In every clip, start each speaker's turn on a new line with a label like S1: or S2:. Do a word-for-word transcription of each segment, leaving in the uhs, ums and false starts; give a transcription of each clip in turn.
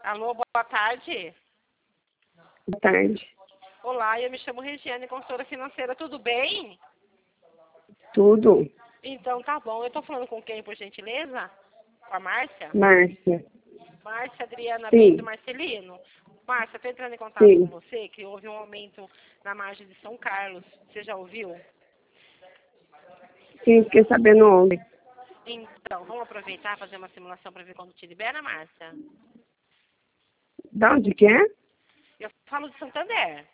S1: Alô, boa tarde.
S2: Boa tarde.
S1: Olá, eu me chamo Regiane, consultora financeira, tudo bem?
S2: Tudo.
S1: Então tá bom, eu tô falando com quem, por gentileza? Com a Márcia?
S2: Márcia.
S1: Márcia Adriana
S2: Sim.
S1: Bento Marcelino. Márcia, tô entrando em contato
S2: Sim.
S1: com você, que houve um aumento na margem de São Carlos. Você já ouviu?
S2: Sim, fiquei sabendo ontem.
S1: Então, vamos aproveitar e fazer uma simulação para ver quando te libera, Márcia?
S2: Da onde que é?
S1: Eu falo de Santander.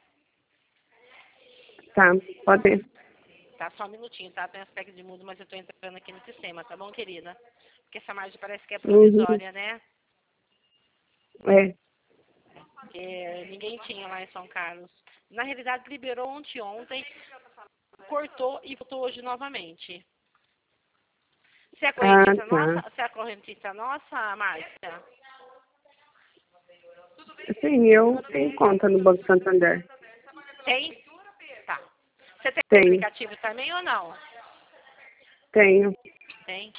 S2: Tá, pode.
S1: Tá, só um minutinho, tá? Tem aspecto de mudo, mas eu tô entrando aqui no sistema, tá bom, querida? Porque essa margem parece que é provisória,
S2: Uhum.
S1: né?
S2: É.
S1: Porque ninguém tinha lá em São Carlos. Na realidade, liberou ontem, ontem, cortou e voltou hoje novamente. Você é correntista
S2: Ah,
S1: nossa?
S2: tá.
S1: Você é correntista nossa, Márcia?
S2: Sim, eu tenho conta no Banco Santander.
S1: Tem? Tá. Você tem
S2: Tenho.
S1: aplicativo também ou não?
S2: Tenho.
S1: Tem.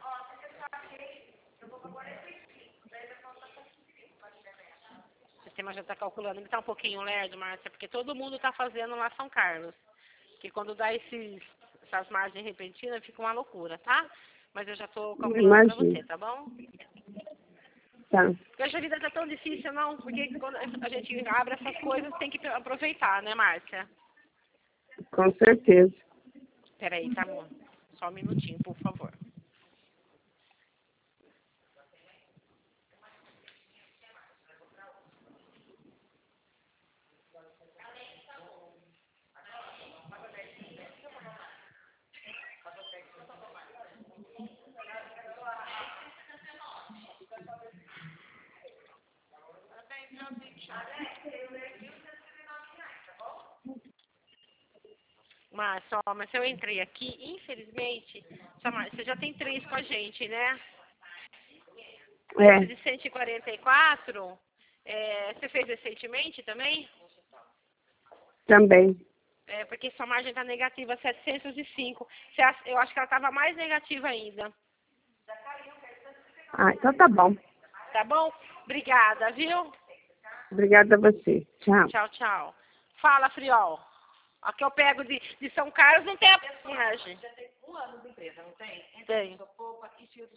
S1: O sistema já está calculando. Ele está um pouquinho lerdo, Márcia, porque todo mundo está fazendo lá São Carlos. Que quando dá esses, essas margens repentinas, fica uma loucura, tá? Mas eu já estou calculando para você,
S2: Imagino.
S1: tá bom?
S2: Tá.
S1: Porque hoje a vida tá tão difícil, não? Porque quando a gente abre essas coisas, tem que aproveitar, né, Márcia?
S2: Com certeza.
S1: Peraí, tá, amor? Só um minutinho, por favor. Márcia, ó, mas eu entrei aqui, infelizmente, só, Márcia, você já tem três com a gente, né? Esse
S2: É.
S1: de cento e quarenta e quatro, é, você fez recentemente também?
S2: Também.
S1: É, porque sua margem está negativa, setecentos e cinco. Você acha- Eu acho que ela estava mais negativa ainda.
S2: Ah, então tá bom.
S1: Tá bom? Obrigada, viu?
S2: Obrigada a você. Tchau.
S1: Tchau, tchau. Fala, Friol. Aqui eu pego de, de São Carlos, não tem a margem. Já tem um ano de empresa, não tem? Tem.